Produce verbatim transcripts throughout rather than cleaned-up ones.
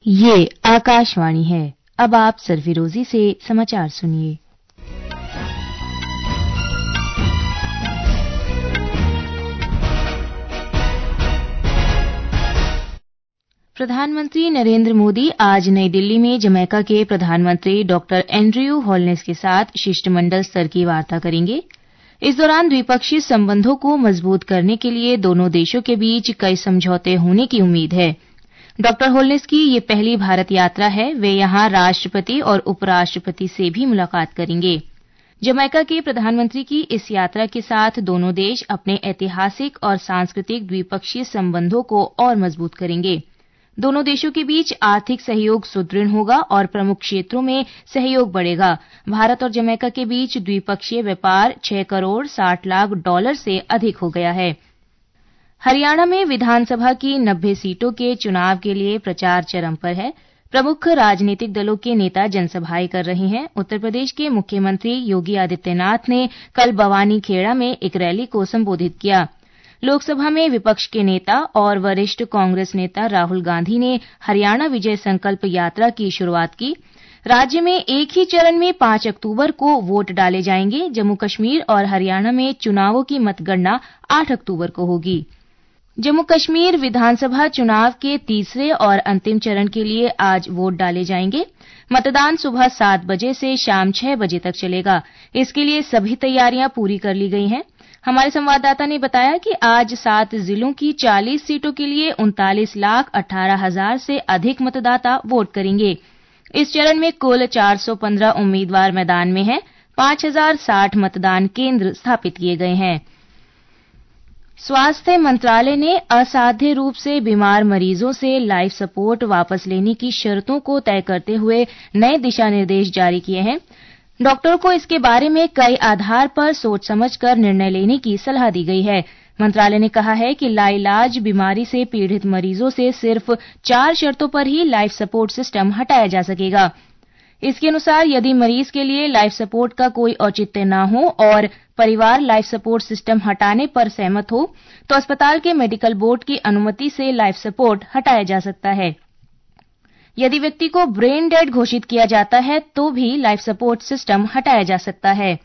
ये आकाशवाणी है। अब आप सरफिरोजी से समाचार सुनिए। प्रधानमंत्री नरेंद्र मोदी आज नई दिल्ली में जमैका के प्रधानमंत्री डॉक्टर एंड्रयू होलनेस के साथ शिष्टमंडल स्तर की वार्ता करेंगे। इस दौरान द्विपक्षीय संबंधों को मजबूत करने के लिए दोनों देशों के बीच कई समझौते होने की उम्मीद है। डॉक्टर होलनेस की ये पहली भारत यात्रा है। वे यहां राष्ट्रपति और उपराष्ट्रपति से भी मुलाकात करेंगे। जमैका के प्रधानमंत्री की इस यात्रा के साथ दोनों देश अपने ऐतिहासिक और सांस्कृतिक द्विपक्षीय संबंधों को और मजबूत करेंगे। दोनों देशों के बीच आर्थिक सहयोग सुदृढ़ होगा और प्रमुख क्षेत्रों में सहयोग बढ़ेगा। भारत और जमैका के बीच द्विपक्षीय व्यापार छह करोड़ साठ लाख डॉलर से अधिक हो गया है। हरियाणा में विधानसभा की नब्बे सीटों के चुनाव के लिए प्रचार चरम पर है। प्रमुख राजनीतिक दलों के नेता जनसभाएं कर रहे हैं। उत्तर प्रदेश के मुख्यमंत्री योगी आदित्यनाथ ने कल बवानीखेड़ा में एक रैली को संबोधित किया। लोकसभा में विपक्ष के नेता और वरिष्ठ कांग्रेस नेता राहुल गांधी ने हरियाणा विजय संकल्प यात्रा की शुरुआत की। राज्य में एक ही चरण में पांच अक्टूबर को वोट डाले जाएंगे। जम्मू कश्मीर और हरियाणा में चुनावों की मतगणना आठ अक्टूबर को होगी। जम्मू कश्मीर विधानसभा चुनाव के तीसरे और अंतिम चरण के लिए आज वोट डाले जाएंगे। मतदान सुबह सात बजे से शाम छह बजे तक चलेगा। इसके लिए सभी तैयारियां पूरी कर ली गई हैं। हमारे संवाददाता ने बताया कि आज सात जिलों की चालीस सीटों के लिए उनतालीस लाख अठारह हजार से अधिक मतदाता वोट करेंगे। इस चरण में कुल चार सौ पंद्रह उम्मीदवार मैदान में हैं। पांच हजार साठ मतदान केंद्र स्थापित किए गए हैं। स्वास्थ्य मंत्रालय ने असाध्य रूप से बीमार मरीजों से लाइफ सपोर्ट वापस लेने की शर्तों को तय करते हुए नए दिशा निर्देश जारी किए हैं। डॉक्टरों को इसके बारे में कई आधार पर सोच समझकर निर्णय लेने की सलाह दी गई है। मंत्रालय ने कहा है कि लाइलाज बीमारी से पीड़ित मरीजों से सिर्फ चार शर्तों पर ही लाइफ सपोर्ट सिस्टम हटाया जा सकेगा। इसके अनुसार यदि मरीज के लिए लाइफ सपोर्ट का कोई औचित्य न हो और परिवार लाइफ सपोर्ट सिस्टम हटाने पर सहमत हो, तो अस्पताल के मेडिकल बोर्ड की अनुमति से लाइफ सपोर्ट हटाया जा सकता है। यदि व्यक्ति को ब्रेन डेड घोषित किया जाता है तो भी लाइफ सपोर्ट सिस्टम हटाया जा सकता है।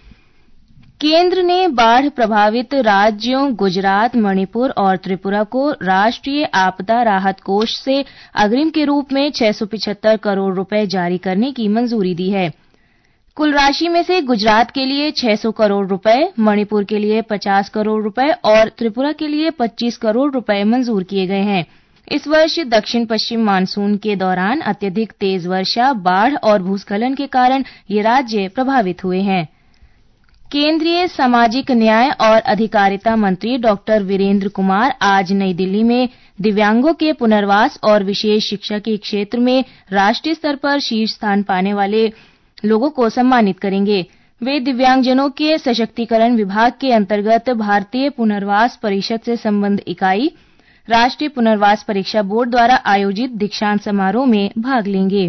केंद्र ने बाढ़ प्रभावित राज्यों गुजरात, मणिपुर और त्रिपुरा को राष्ट्रीय आपदा राहत कोष से अग्रिम के रूप में छह सौ पचहत्तर करोड़ रुपए जारी करने की मंजूरी दी है। कुल राशि में से गुजरात के लिए छह सौ करोड़ रुपए, मणिपुर के लिए पचास करोड़ रुपए और त्रिपुरा के लिए पच्चीस करोड़ रुपए मंजूर किए गए हैं। इस वर्ष दक्षिण पश्चिम मानसून के दौरान अत्यधिक तेज वर्षा, बाढ़ और भूस्खलन के कारण ये राज्य प्रभावित हुए हैं। केंद्रीय सामाजिक न्याय और अधिकारिता मंत्री डॉक्टर वीरेंद्र कुमार आज नई दिल्ली में दिव्यांगों के पुनर्वास और विशेष शिक्षा के क्षेत्र में राष्ट्रीय स्तर पर शीर्ष स्थान पाने वाले लोगों को सम्मानित करेंगे। वे दिव्यांगजनों के सशक्तिकरण विभाग के अंतर्गत भारतीय पुनर्वास परिषद से संबद्ध इकाई, राष्ट्रीय पुनर्वास परीक्षा बोर्ड द्वारा आयोजित दीक्षांत समारोह में भाग लेंगे।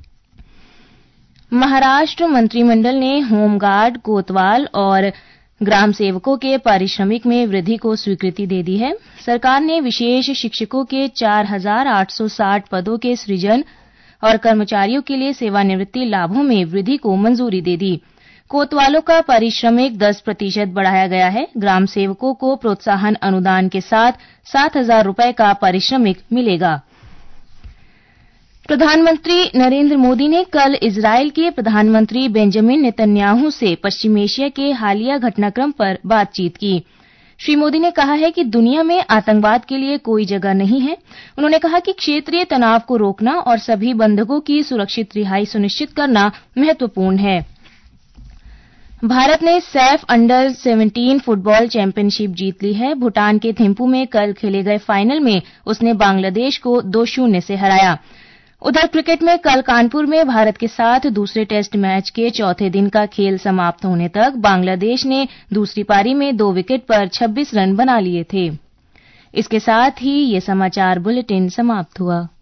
महाराष्ट्र मंत्रिमंडल ने होमगार्ड, कोतवाल और ग्राम सेवकों के पारिश्रमिक में वृद्धि को स्वीकृति दे दी है। सरकार ने विशेष शिक्षकों के चार हजार आठ सौ साठ पदों के सृजन और कर्मचारियों के लिए सेवानिवृत्ति लाभों में वृद्धि को मंजूरी दे दी। कोतवालों का पारिश्रमिक दस प्रतिशत बढ़ाया गया है। ग्राम सेवकों को प्रोत्साहन अनुदान के साथ सात हजार रुपए का पारिश्रमिक मिलेगा। प्रधानमंत्री नरेंद्र मोदी ने कल इजरायल के प्रधानमंत्री बेंजामिन नेतन्याहू से पश्चिम एशिया के हालिया घटनाक्रम पर बातचीत की। श्री मोदी ने कहा है कि दुनिया में आतंकवाद के लिए कोई जगह नहीं है। उन्होंने कहा कि क्षेत्रीय तनाव को रोकना और सभी बंधकों की सुरक्षित रिहाई सुनिश्चित करना महत्वपूर्ण है। भारत ने सैफ अंडर सत्रह फुटबॉल चैंपियनशिप जीत ली है। भूटान के थिम्पू में कल खेले गए फाइनल में उसने बांग्लादेश को दो शून्य से हराया। उधर क्रिकेट में कल कानपुर में भारत के साथ दूसरे टेस्ट मैच के चौथे दिन का खेल समाप्त होने तक बांग्लादेश ने दूसरी पारी में दो विकेट पर छब्बीस रन बना लिए थे। इसके साथ ही ये समाचार बुलेटिन समाप्त हुआ।